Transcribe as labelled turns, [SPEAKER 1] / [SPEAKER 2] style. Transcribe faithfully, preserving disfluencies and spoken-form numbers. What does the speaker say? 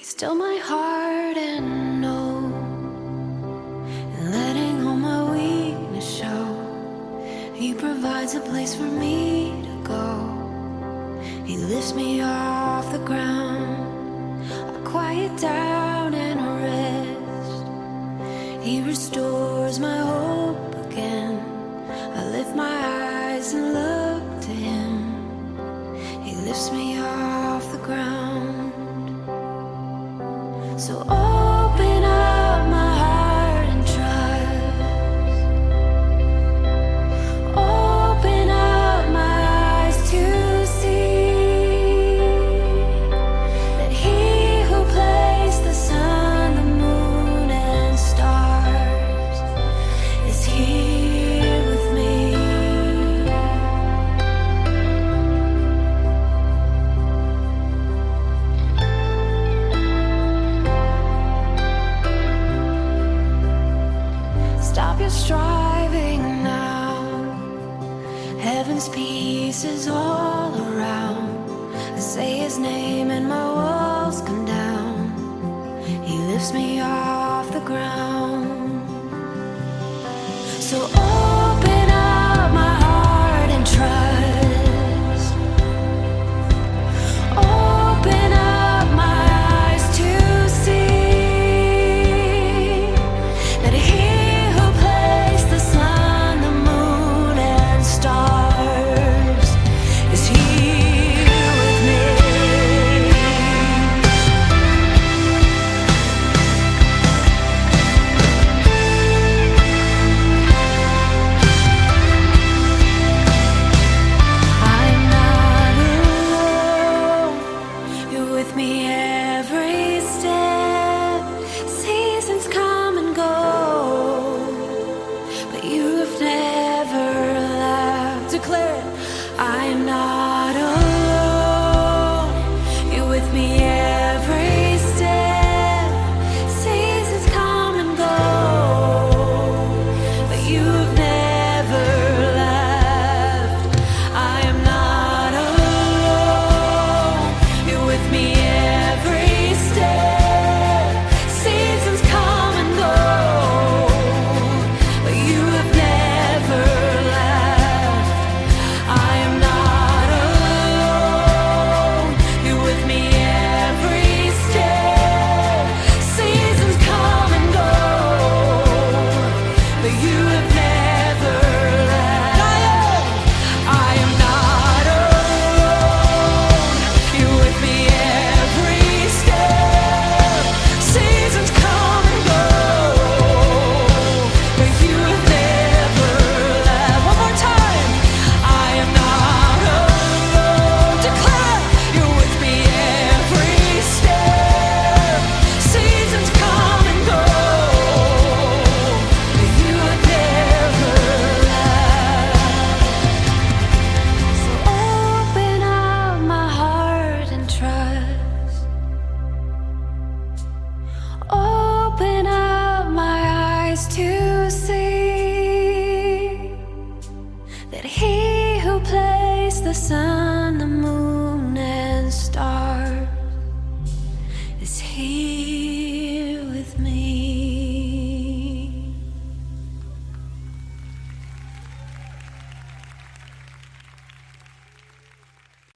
[SPEAKER 1] Still my heart and know, and letting all my weakness show. He provides a place for me to go. He lifts me off the ground. I quiet down and rest. He restores my hope again. I lift my eyes and look to him. He lifts me off the ground. So open up my heart and trust. Open up my eyes to see that He who placed the sun, the moon, and stars is here with me. Stop your striving now. Heaven's peace is all around. I say His name and my walls come down. He lifts me off the ground. So open up my heart and trust. Open up my eyes to see that He with me